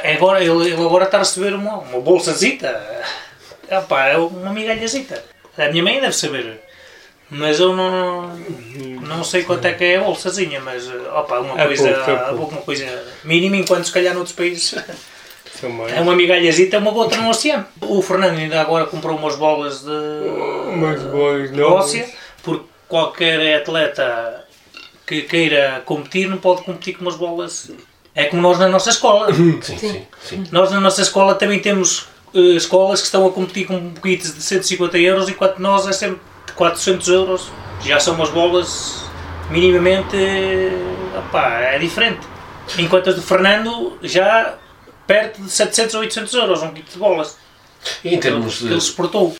ele agora está a receber uma bolsazita. Opa, é uma migalhazita. A minha mãe deve saber. Mas eu não sei quanto é que é a bolsazinha, mas opa, uma coisa mínima, enquanto se calhar noutros países é uma migalhazita, é uma gota no oceano. O Fernando ainda agora comprou umas bolas de óssea, porque qualquer atleta que queira competir não pode competir com umas bolas. É como nós na nossa escola. Sim. Nós na nossa escola também temos escolas que estão a competir com kits de 150 euros, enquanto nós é sempre 400 euros. Já são umas bolas minimamente, é diferente. Enquanto as do Fernando já perto de 700 ou 800 euros um kit de bolas. E em termos Ele exportou.